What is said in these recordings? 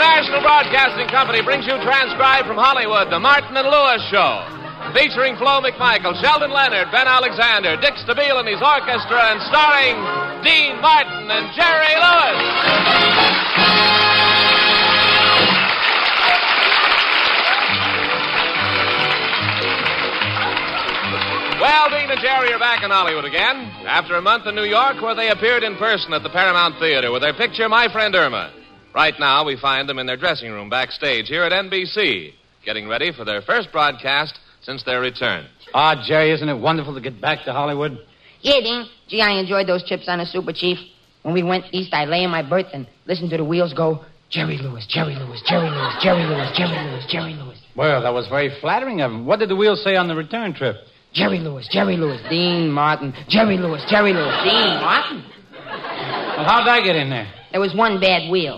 National Broadcasting Company brings you transcribed from Hollywood, The Martin and Lewis Show. Featuring Flo McMichael, Sheldon Leonard, Ben Alexander, Dick Stabile and his orchestra, and starring Dean Martin and Jerry Lewis. Well, Dean and Jerry are back in Hollywood again, after a month in New York where they appeared in person at the Paramount Theater with their picture, My Friend Irma. Right now, we find them in their dressing room backstage here at NBC, getting ready for their first broadcast since their return. Jerry, isn't it wonderful to get back to Hollywood? Yeah, Dean. Gee, I enjoyed those trips on the Super Chief. When we went east, I lay in my berth and listened to the wheels go, Jerry Lewis, Jerry Lewis, Jerry Lewis, Jerry Lewis, Jerry Lewis, Jerry Lewis. Well, that was very flattering of him. What did the wheels say on the return trip? Jerry Lewis, Dean Martin, Jerry Lewis, Dean Martin. Well, how'd I get in there? There was one bad wheel.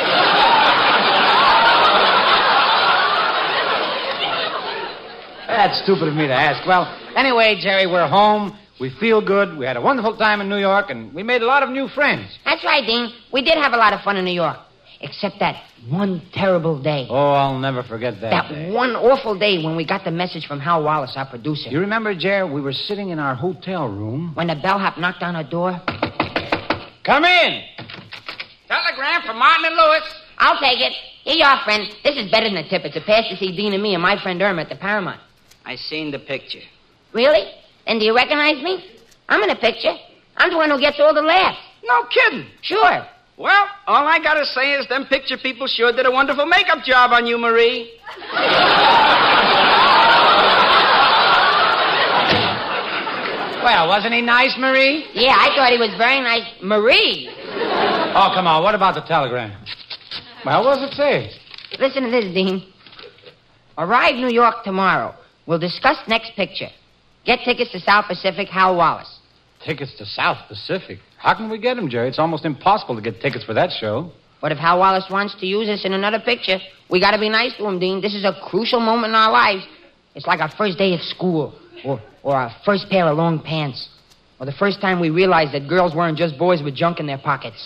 That's stupid of me to ask. Well, anyway, Jerry, we're home. We feel good. We had a wonderful time in New York, and we made a lot of new friends. That's right, Dean. We did have a lot of fun in New York. Except that one terrible day. Oh, I'll never forget that day. One awful day when we got the message from Hal Wallace, our producer. You remember, Jerry, we were sitting in our hotel room. When the bellhop knocked on our door. Come in! Telegram from Martin and Lewis. I'll take it. Here you are, friend. This is better than a tip. It's a pass to see Dean and me and My Friend Irma at the Paramount. I seen the picture. Really? And do you recognize me? I'm in the picture. I'm the one who gets all the laughs. No kidding. Sure. Well, all I gotta say is them picture people sure did a wonderful makeup job on you, Marie. Well, wasn't he nice, Marie? Yeah, I thought he was very nice. Marie. Oh, come on. What about the telegram? Well, what does it say? Listen to this, Dean. Arrive New York tomorrow. We'll discuss next picture. Get tickets to South Pacific, Hal Wallace. Tickets to South Pacific? How can we get them, Jerry? It's almost impossible to get tickets for that show. But if Hal Wallace wants to use us in another picture, we got to be nice to him, Dean. This is a crucial moment in our lives. It's like our first day at school, or our first pair of long pants, or the first time we realized that girls weren't just boys with junk in their pockets.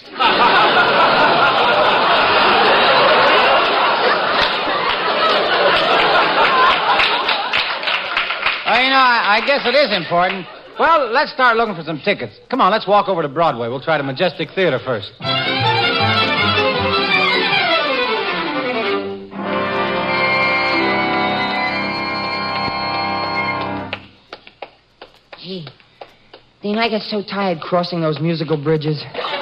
I guess it is important. Well, let's start looking for some tickets. Come on, let's walk over to Broadway. We'll try the Majestic Theater first. Gee, Dean, I get so tired crossing those musical bridges.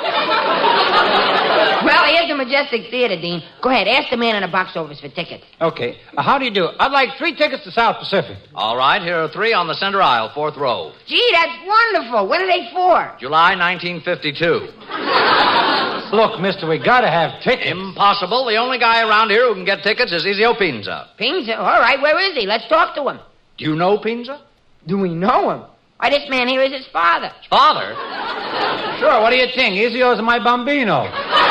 Well, here's the Majestic Theater, Dean. Go ahead, ask the man in the box office for tickets. Okay. How do you do? I'd like 3 tickets to South Pacific. All right, here are 3 on the center aisle, 4th row. Gee, that's wonderful. When are they for? July 1952. Look, mister, we gotta have tickets. Impossible. The only guy around here who can get tickets is Ezio Pinza. Pinza? All right, where is he? Let's talk to him. Do you know Pinza? Do we know him? Why, this man here is his father. His father? Sure, what do you think? Ezio's my bambino.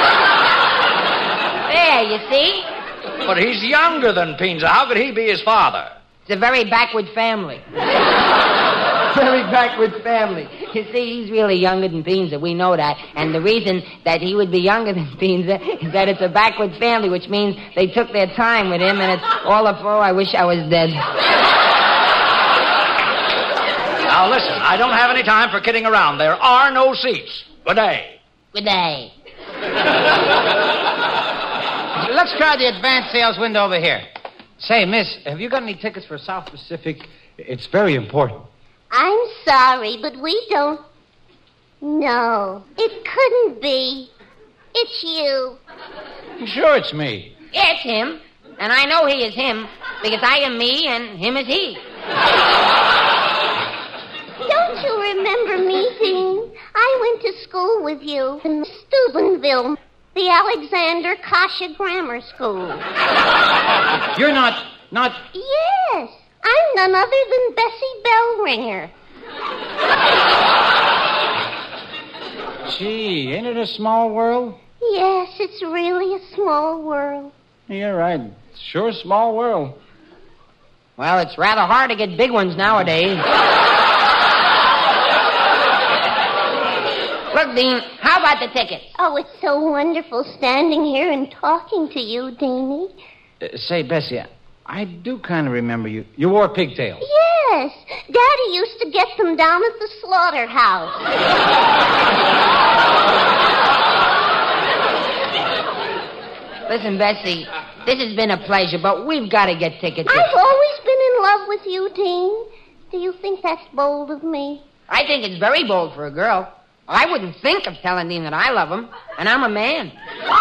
There, you see? But he's younger than Pinza. How could he be his father? It's a very backward family. Very backward family. You see, he's really younger than Pinza. We know that. And the reason that he would be younger than Pinza is that it's a backward family, which means they took their time with him, and it's all a oh, I wish I was dead. Now, listen, I don't have any time for kidding around. There are no seats. Good day. Good day. Let's try the advance sales window over here. Say, miss, have you got any tickets for South Pacific? It's very important. I'm sorry, but we don't. No, it couldn't be. It's you. Sure, it's me. Yeah, it's him. And I know he is him, because I am me and him is he. Don't you remember me, Dean? I went to school with you in Steubenville, the Alexander Kasha Grammar School. You're not... Yes, I'm none other than Bessie Bellringer. Gee, ain't it a small world? Yes, it's really a small world. You're right. It's sure a small world. Well, it's rather hard to get big ones nowadays. Look, Well, Dean, how about the tickets? Oh, it's so wonderful standing here and talking to you, Deanie. Say, Bessie, I do kind of remember you. You wore pigtails. Yes. Daddy used to get them down at the slaughterhouse. Listen, Bessie, this has been a pleasure, but we've got to get tickets. I've always been in love with you, Dean. Do you think that's bold of me? I think it's very bold for a girl. I wouldn't think of telling Dean that I love him, and I'm a man.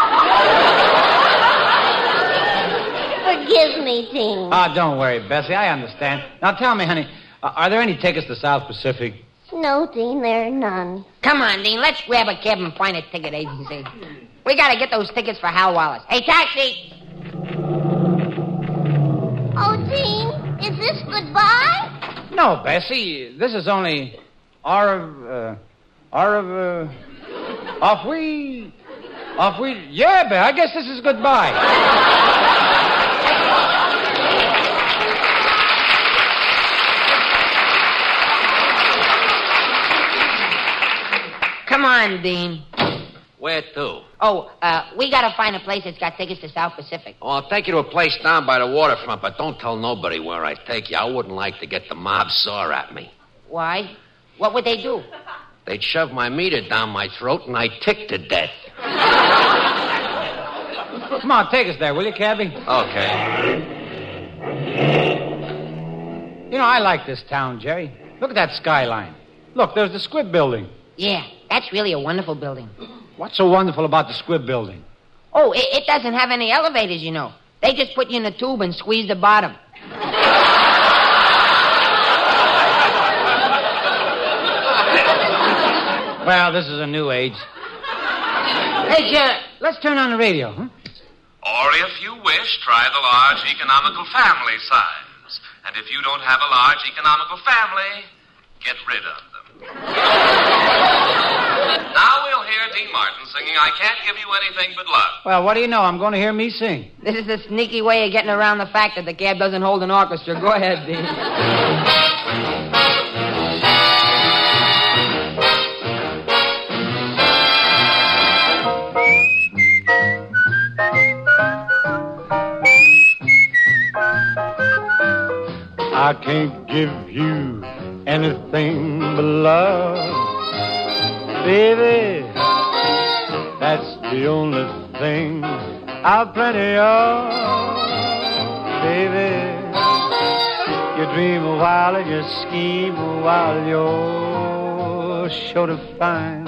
Forgive me, Dean. Don't worry, Bessie. I understand. Now, tell me, honey, are there any tickets to South Pacific? No, Dean, there are none. Come on, Dean, let's grab a cab and find a ticket agency. We got to get those tickets for Hal Wallace. Hey, taxi! Oh, Dean, is this goodbye? No, Bessie. This is only off we... Yeah, Bessie, I guess this is goodbye. Come on, Dean. Where to? Oh, we got to find a place that's got tickets to South Pacific. Oh, I'll take you to a place down by the waterfront, but don't tell nobody where I take you. I wouldn't like to get the mob sore at me. Why? What would they do? They'd shove my meter down my throat and I'd tick to death. Come on, take us there, will you, Cabby? Okay. You know, I like this town, Jerry. Look at that skyline. Look, there's the Squibb Building. Yeah, that's really a wonderful building. What's so wonderful about the Squibb Building? Oh, it doesn't have any elevators, you know. They just put you in a tube and squeeze the bottom. Well, this is a new age. Hey, let's turn on the radio, huh? Or if you wish, try the large economical family size. And if you don't have a large economical family, get rid of them. Now we'll hear Dean Martin singing I Can't Give You Anything But Love. Well, what do you know? I'm going to hear me sing. This is a sneaky way of getting around the fact that the cab doesn't hold an orchestra. Go ahead, Dean. I can't give you anything but love, baby. That's the only thing I've plenty of, baby. You dream a while and you scheme a while, you're sure to find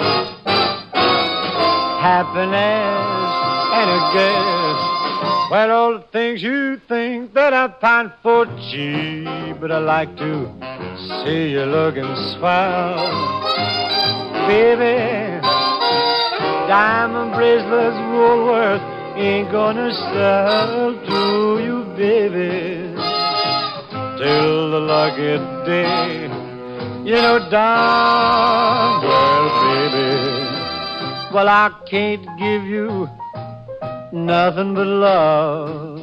happiness and a guess. Well, all the things you think that I find for cheap, but I like to see you look and smile, baby. Diamond bracelets, Woolworth ain't gonna sell to you, baby, till the lucky day. You know, darn well, baby, well, I can't give you nothing but love,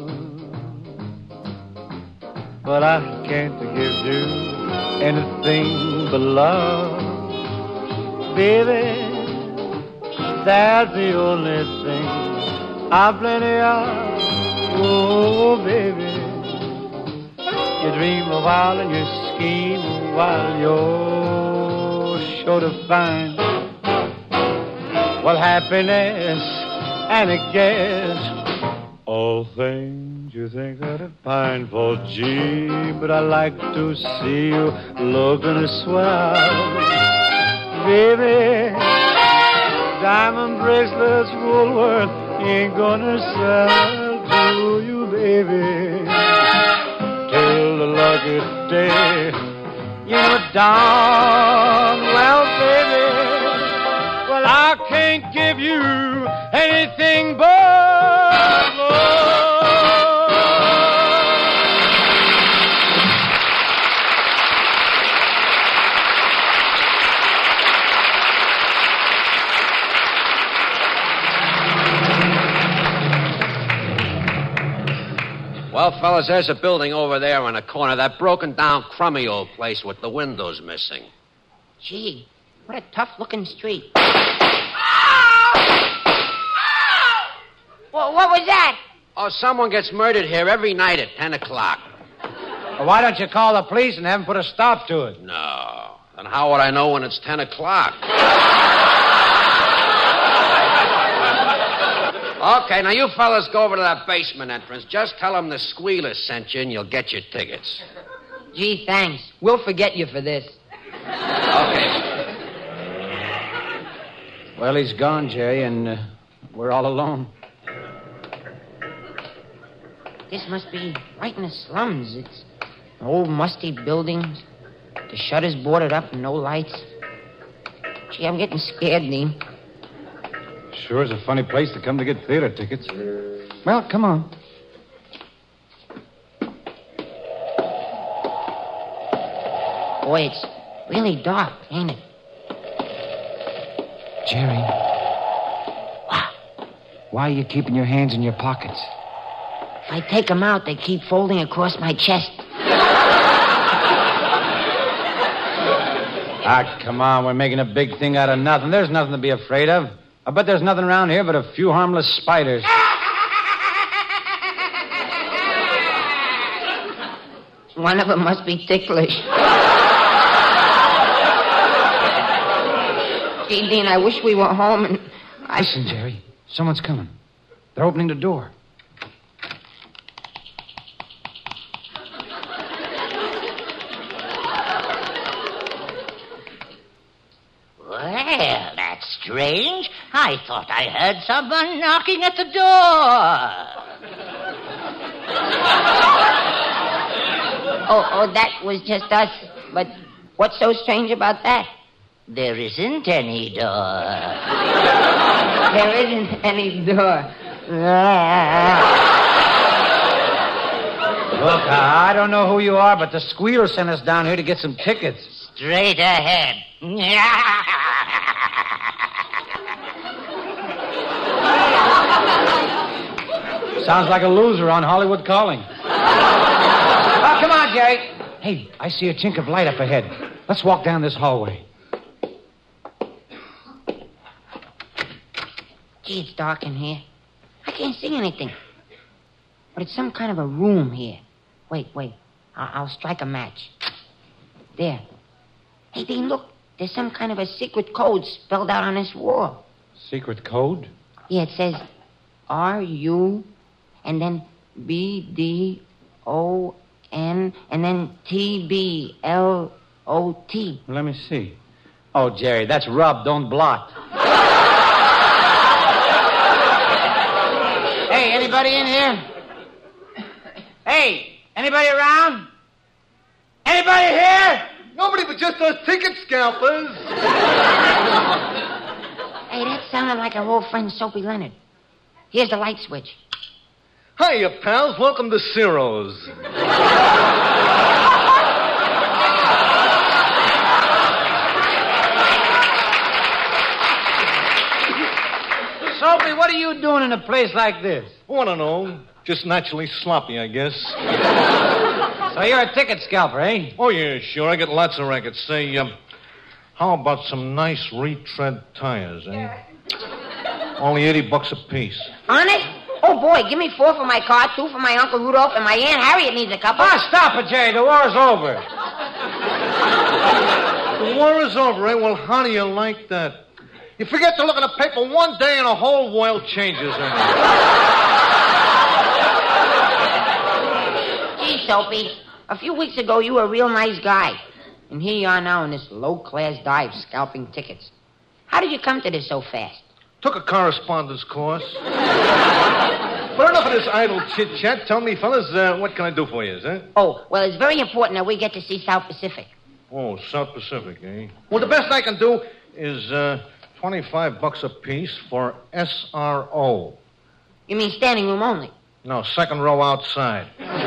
but I can't give you anything but love, baby. That's the only thing I've plenty of. Oh, baby, you dream a while and you scheme a while, you're sure to find, well, happiness and a guess. All things you think that I find for gee, but I like to see you looking swell, baby. Diamond bracelets, Woolworth ain't gonna sell to you, baby, till the lucky day. You know, darn well, baby, well, I can't give you anything but love. Well, fellas, there's a building over there in the corner, that broken-down, crummy old place with the windows missing. Gee, what a tough-looking street. Well, what was that? Oh, someone gets murdered here every night at 10 o'clock. Well, why don't you call the police and have them put a stop to it? No. Then how would I know when it's 10 o'clock? Okay, now you fellas go over to that basement entrance. Just tell them the squealer sent you and you'll get your tickets. Gee, thanks. We'll forget you for this. Okay. Well, he's gone, Jerry, and we're all alone. This must be right in the slums. It's old, musty buildings. The shutters boarded up and no lights. Gee, I'm getting scared, Dean. Sure is a funny place to come to get theater tickets. Well, come on. Boy, it's really dark, ain't it? Jerry. What? Why are you keeping your hands in your pockets? If I take them out, they keep folding across my chest. Ah, come on. We're making a big thing out of nothing. There's nothing to be afraid of. I bet there's nothing around here but a few harmless spiders. One of them must be ticklish. Gee, Dean, I wish we were home and Listen, Jerry. Someone's coming. They're opening the door. Well, that's strange. I thought I heard someone knocking at the door. Oh, that was just us. But what's so strange about that? There isn't any door. There isn't any door. Look, I don't know who you are, but the squealer sent us down here to get some tickets. Straight ahead. Sounds like a loser on Hollywood Calling. Oh, come on, Jerry. Hey, I see a chink of light up ahead. Let's walk down this hallway. Gee, it's dark in here. I can't see anything. But it's some kind of a room here. Wait. I'll strike a match. There. Hey, Dean, look. There's some kind of a secret code spelled out on this wall. Secret code? Yeah, it says R-U, and then B-D-O-N, and then T-B-L-O-T. Let me see. Oh, Jerry, that's rub, don't blot. Hey, anybody in here? Hey, anybody around? Anybody here? Nobody but just us ticket scalpers. Hey, that sounded like our old friend Soapy Leonard. Here's the light switch. Hiya, pals. Welcome to Ciro's. Soapy, what are you doing in a place like this? Oh, I don't know. Just naturally sloppy, I guess. So you're a ticket scalper, eh? Oh, yeah, sure. I get lots of rackets. Say, how about some nice retread tires, eh? Only $80 a piece. Honest? Oh, boy, give me 4 for my car, 2 for my Uncle Rudolph, and my Aunt Harriet needs a couple. Ah, stop it, Jerry. The war's over. The war is over, eh? Well, how do you like that? You forget to look at the paper one day and the whole world changes, eh? Gee, Soapy, a few weeks ago you were a real nice guy. And here you are now in this low-class dive scalping tickets. How did you come to this so fast? Took a correspondence course. But enough of this idle chit-chat. Tell me, fellas, what can I do for you, eh? Oh, well, it's very important that we get to see South Pacific. Oh, South Pacific, eh? Well, the best I can do is $25 a piece for SRO. You mean standing room only? No, second row outside.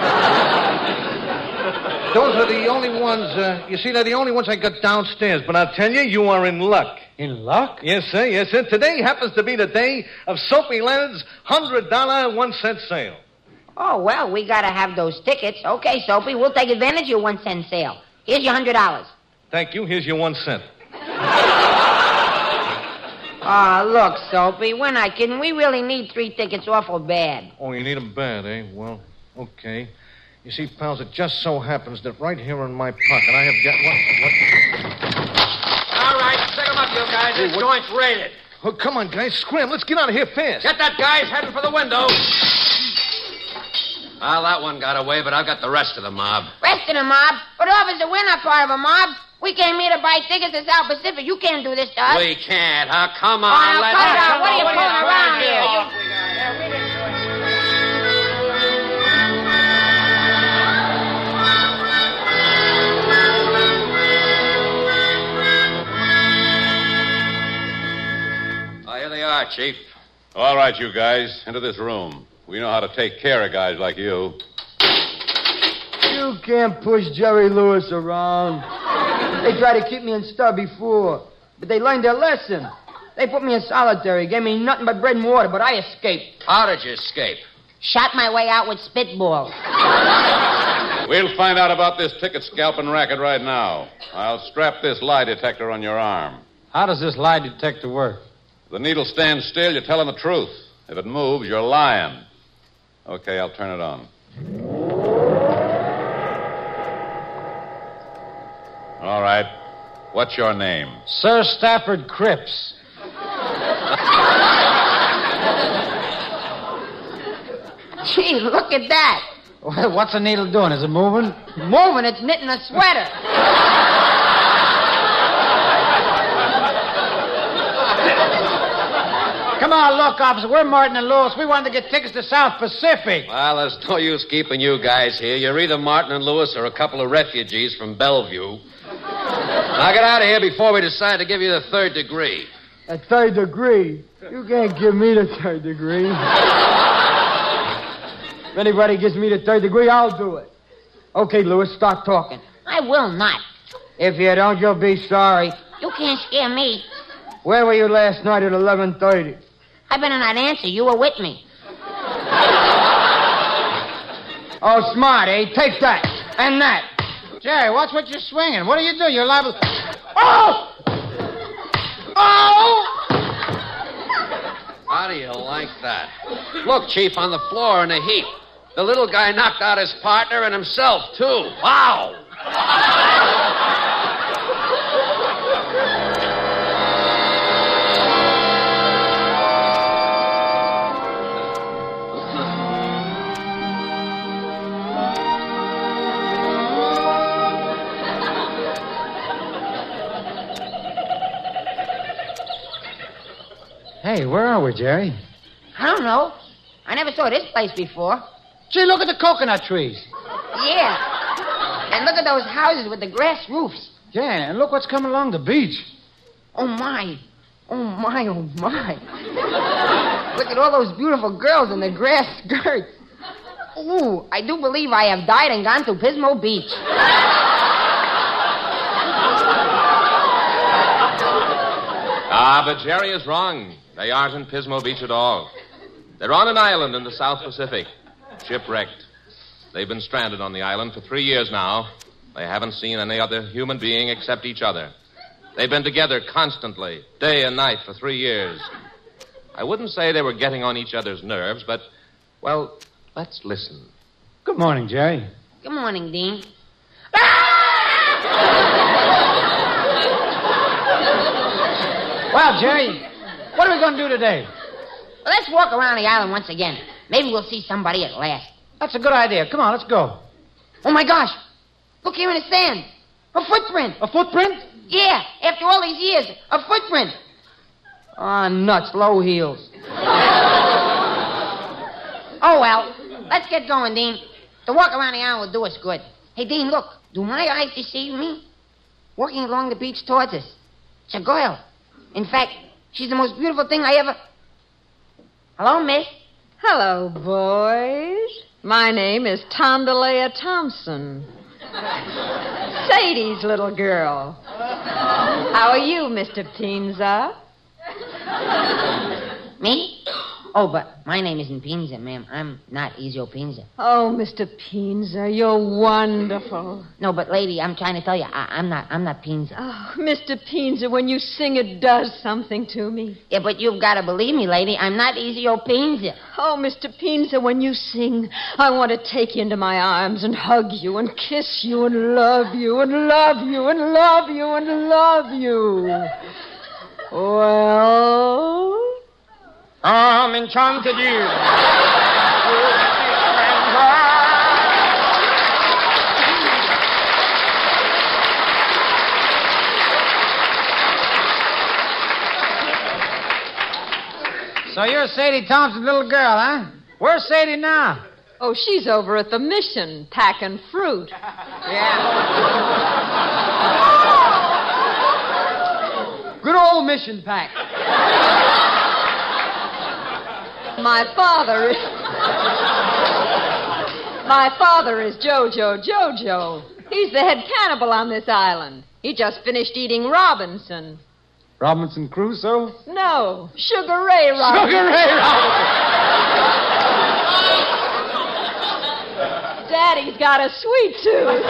Those are the only ones, you see, they're the only ones I got downstairs. But I'll tell you, you are in luck. In luck? Yes, sir, yes, sir. Today happens to be the day of Soapy Leonard's $100 1-cent sale. Oh, well, we gotta have those tickets. Okay, Soapy, we'll take advantage of your 1-cent sale. Here's your $100. Thank you. Here's your 1 cent. Oh, look, Soapy, we're not kidding. We really need 3 tickets awful bad. Oh, you need them bad, eh? Well, okay. You see, pals, it just so happens that right here in my pocket I have got... What? All right, stick 'em up, you guys. This joint's raided. Oh, come on, guys. Scram. Let's get out of here fast. Get that guy. He's heading for the window. Well, that one got away, but I've got the rest of the mob. Rest of the mob? But, officer, we're not part of a mob. We came here to buy tickets to South Pacific. You can't do this to us. We can't, huh? Come on, now, let's... cut it out. What are you fooling around here? Oh, here they are, Chief. All right, you guys, into this room. We know how to take care of guys like you. You can't push Jerry Lewis around. They tried to keep me in stud before, but they learned their lesson. They put me in solitary, gave me nothing but bread and water, but I escaped. How did you escape? Shot my way out with spitballs. We'll find out about this ticket scalping racket right now. I'll strap this lie detector on your arm. How does this lie detector work? If the needle stands still, you're telling the truth. If it moves, you're lying. Okay, I'll turn it on. All right. What's your name? Sir Stafford Cripps. Gee, look at that. What's the needle doing? Is it moving? Moving, it's knitting a sweater. Come on, look, officer. We're Martin and Lewis. We wanted to get tickets to South Pacific. Well, there's no use keeping you guys here. You're either Martin and Lewis or a couple of refugees from Bellevue. Now get out of here before we decide to give you the 3rd degree. A 3rd degree? You can't give me the 3rd degree. If anybody gives me the 3rd degree, I'll do it. Okay, Lewis, start talking. I will not. If you don't, you'll be sorry. You can't scare me. Where were you last night at 11:30? I better not answer. You were with me. Oh, smart, eh? Take that. And that. Jerry, watch what you're swinging. What are you doing? You're liable... Oh! Oh! How do you like that? Look, Chief, on the floor in a heap. The little guy knocked out his partner and himself, too. Wow! Hey, where are we, Jerry? I don't know. I never saw this place before. Gee, look at the coconut trees. Yeah. And look at those houses with the grass roofs. Yeah, and look what's coming along the beach. Oh, my. Oh, my, oh, my. Look at all those beautiful girls in the grass skirts. Ooh, I do believe I have died and gone to Pismo Beach. Ah, but Jerry is wrong. They aren't in Pismo Beach at all. They're on an island in the South Pacific, shipwrecked. They've been stranded on the island for 3 years now. They haven't seen any other human being except each other. They've been together constantly, day and night, for 3 years. I wouldn't say they were getting on each other's nerves, but, well, let's listen. Good morning, Jerry. Good morning, Dean. Well, Jerry, what are we going to do today? Well, let's walk around the island once again. Maybe we'll see somebody at last. That's a good idea. Come on, let's go. Oh, my gosh. Look here in the sand. A footprint. A footprint? Yeah, after all these years, a footprint. Ah, nuts, low heels. Oh, well, let's get going, Dean. The walk around the island will do us good. Hey, Dean, look. Do my eyes deceive me? Walking along the beach towards us. It's a girl. In fact, she's the most beautiful thing I ever... Hello, miss. Hello, boys. My name is Tondalea Thompson. Sadie's little girl. How are you, Mr. Ptinza? Me? Oh, but my name isn't Pinza, ma'am. I'm not Ezio Pinza. Oh, Mr. Pinza, you're wonderful. No, but lady, I'm trying to tell you, I'm not Pinza. Oh, Mr. Pinza, when you sing, it does something to me. Yeah, but you've got to believe me, lady. I'm not Ezio Pinza. Oh, Mr. Pinza, when you sing, I want to take you into my arms and hug you and kiss you and love you and love you and love you and love you. Well... I'm enchanted you. So you're Sadie Thompson's little girl, huh? Where's Sadie now? Oh, she's over at the mission, packing fruit. Yeah. Good old mission pack. My father is Jojo. He's the head cannibal on this island. He just finished eating Robinson. Robinson Crusoe? No, Sugar Ray Robinson. Sugar Ray Robinson. Daddy's got a sweet tooth.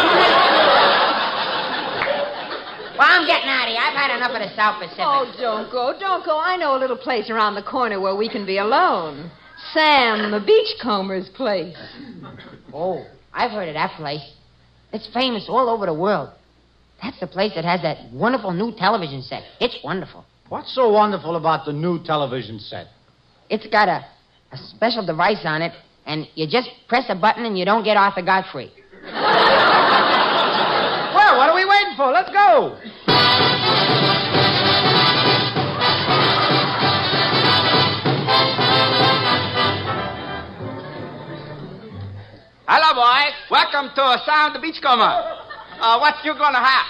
Well, I'm getting out of here. I've had enough of the South Pacific. Oh, don't go. I know a little place around the corner where we can be alone. Sam, the beachcomber's place. Oh, I've heard of that place. It's famous all over the world. That's the place that has that wonderful new television set. It's wonderful. What's so wonderful about the new television set? It's got a special device on it, and you just press a button and you don't get Arthur Godfrey. Well, what are we waiting for? Let's go. Hello, boys. Welcome to Sound the Beachcomber. What you gonna have?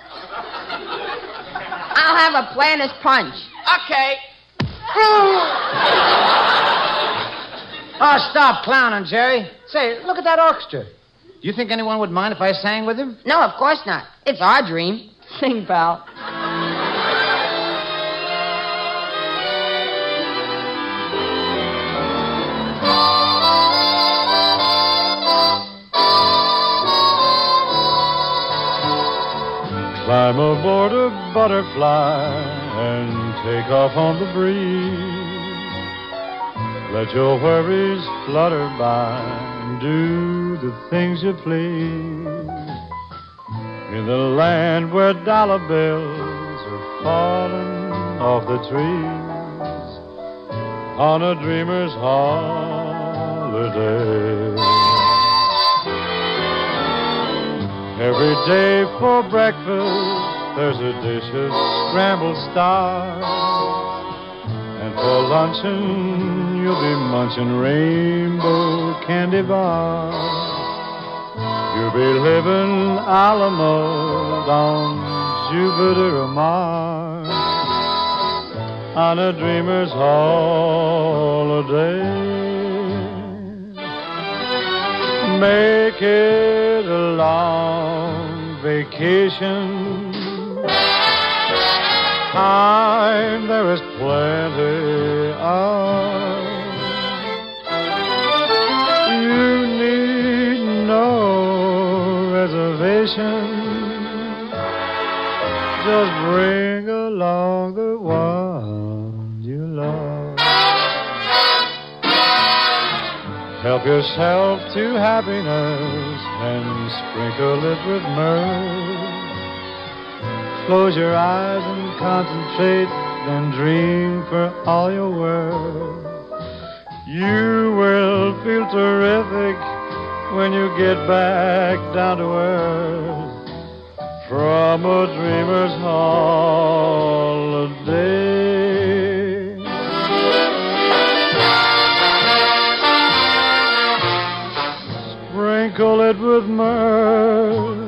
I'll have a Planters punch. Okay. Oh, stop clowning, Jerry. Say, look at that orchestra. Do you think anyone would mind if I sang with him? No, of course not. It's our dream. Sing, pal. Climb aboard a butterfly and take off on the breeze. Let your worries flutter by and do the things you please. In the land where dollar bills are falling off the trees on a dreamer's holiday. Every day for breakfast, there's a dish of scrambled stars. And for luncheon, you'll be munching rainbow candy bars. You'll be living a la mode on Jupiter or Mars on a dreamer's holiday. Make it a long vacation. Time there is plenty of. You need no reservation. Just bring along the one you love. Help yourself to happiness and sprinkle it with mirth. Close your eyes and concentrate, then dream for all you're worth. You will feel terrific when you get back down to earth from a dreamer's holiday. Sprinkle it with mirth,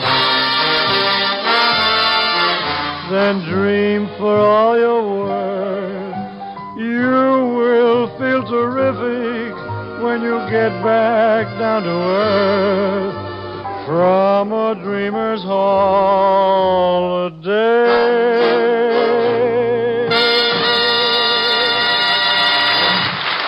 then dream for all you're worth. You will feel terrific when you get back down to earth from a dreamer's holiday.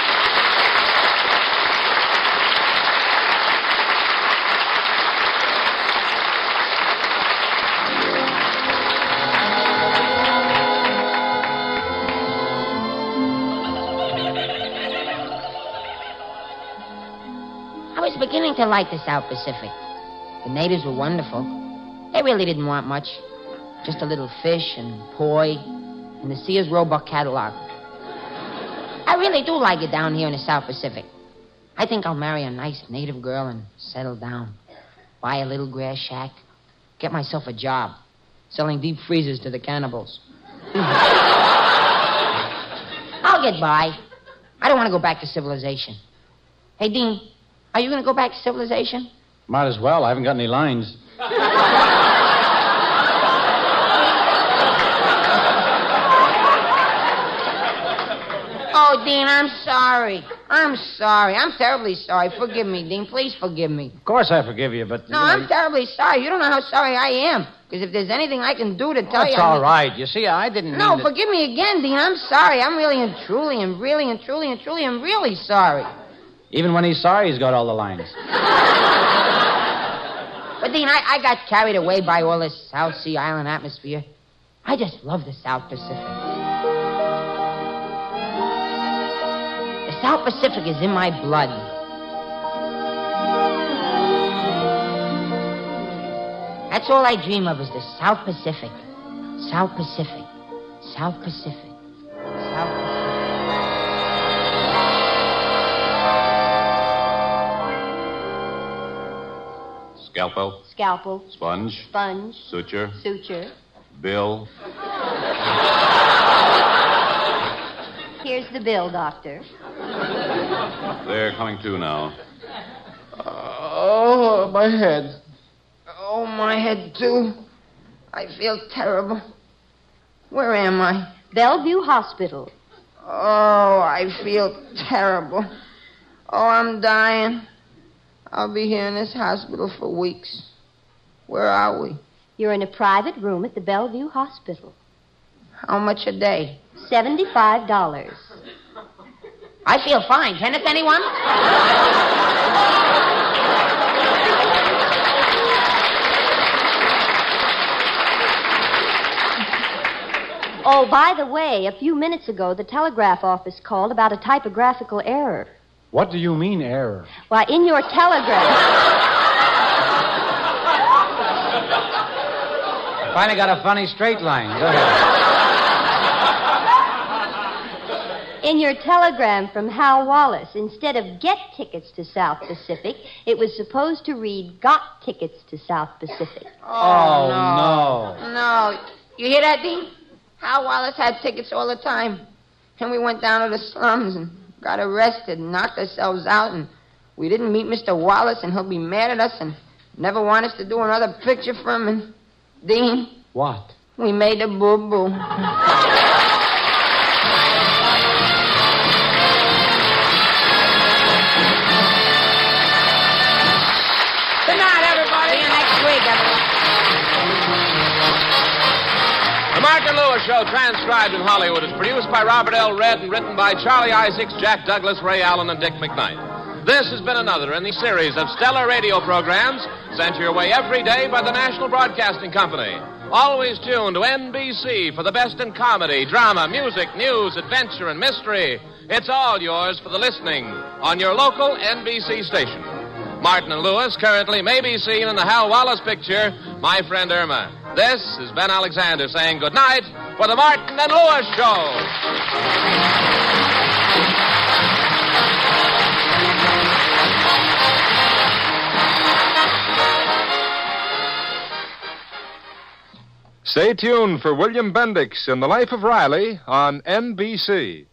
was beginning to like the South Pacific. The natives were wonderful. They really didn't want much. Just a little fish and poi and the Sears Roebuck catalog. I really do like it down here in the South Pacific. I think I'll marry a nice native girl and settle down. Buy a little grass shack. Get myself a job. Selling deep freezers to the cannibals. I'll get by. I don't want to go back to civilization. Hey, Dean, are you going to go back to civilization? Might as well. I haven't got any lines. Oh, Dean, I'm sorry. I'm sorry. I'm terribly sorry. Forgive me, Dean. Please forgive me. Of course I forgive you, but... No, I'm terribly sorry. You don't know how sorry I am. Because if there's anything I can do to tell you... That's all right. You see, I didn't No, mean to... forgive me again, Dean. I'm sorry. I'm really and truly and really and truly and truly and really sorry. Even when he's sorry, he's got all the lines. But, Dean, I got carried away by all this South Sea Island atmosphere. I just love the South Pacific. The South Pacific is in my blood. That's all I dream of is the South Pacific. South Pacific. South Pacific. South Pacific. Scalpel. Scalpel. Sponge. Sponge. Suture. Suture. Bill. Here's the bill, Doctor. They're coming to now. Oh, my head. Oh, my head, too. I feel terrible. Where am I? Bellevue Hospital. Oh, I feel terrible. Oh, I'm dying. I'll be here in this hospital for weeks. Where are we? You're in a private room at the Bellevue Hospital. How much a day? $75. I feel fine. Kenneth, anyone? Oh, by the way, a few minutes ago, the telegraph office called about a typographical error. What do you mean, error? Why, in your telegram... Finally got a funny straight line. Go ahead. In your telegram from Hal Wallace, instead of get tickets to South Pacific, it was supposed to read got tickets to South Pacific. Oh, no. No. You hear that, Dean? Hal Wallace had tickets all the time. And we went down to the slums and got arrested and knocked ourselves out. And we didn't meet Mr. Wallace, and he'll be mad at us and never want us to do another picture for him. And, Dean? What? We made a boo-boo. Good night, everybody. See you next week, everyone. The Mark and Lewis Show, transcribed in Hollywood, is produced by Robert L. Redd and written by Charlie Isaacs, Jack Douglas, Ray Allen, and Dick McKnight. This has been another in the series of stellar radio programs sent your way every day by the National Broadcasting Company. Always tuned to NBC for the best in comedy, drama, music, news, adventure, and mystery. It's all yours for the listening on your local NBC station. Martin and Lewis currently may be seen in the Hal Wallace picture, My Friend Irma. This is Ben Alexander saying good night for the Martin and Lewis Show. Stay tuned for William Bendix in The Life of Riley on NBC.